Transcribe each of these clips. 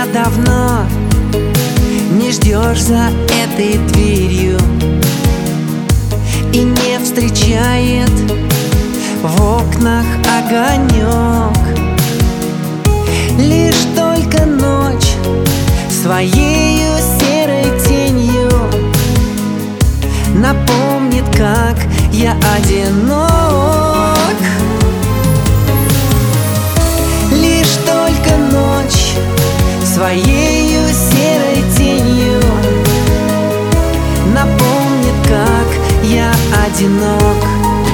меня давно не ждешь за этой дверью и не встречает в окнах огонек. Лишь только ночь своею серой тенью напомнит, как я одинок. Лишь только ночь своею серой тенью напомнит, как я одинок.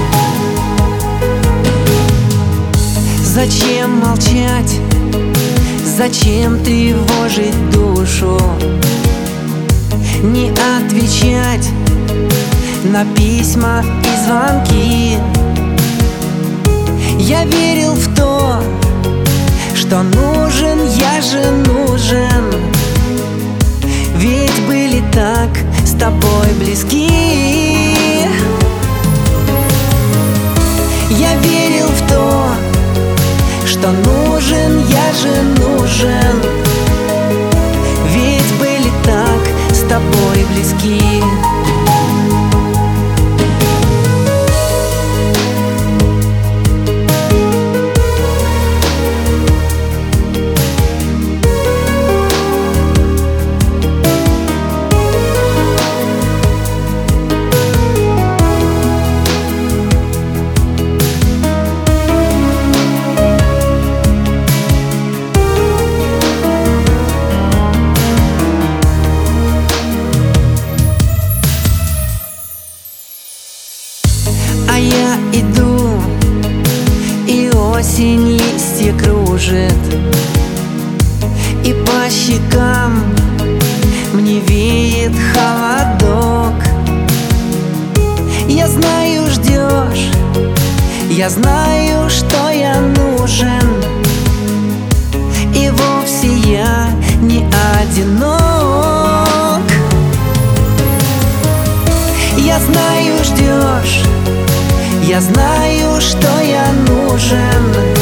Зачем молчать? Зачем тревожить душу? Не отвечать на письма и звонки. Я верил в то, что нужен, я же нужен, ведь были так с тобой близки. Я верил в то, что нужен, я же нужен, ведь были так с тобой близки. Я иду, и осень листья кружит, и по щекам мне веет холодок. Я знаю, ждешь, я знаю, что я нужен, и вовсе я не одинок. Я знаю, ждешь, я знаю, что я нужен,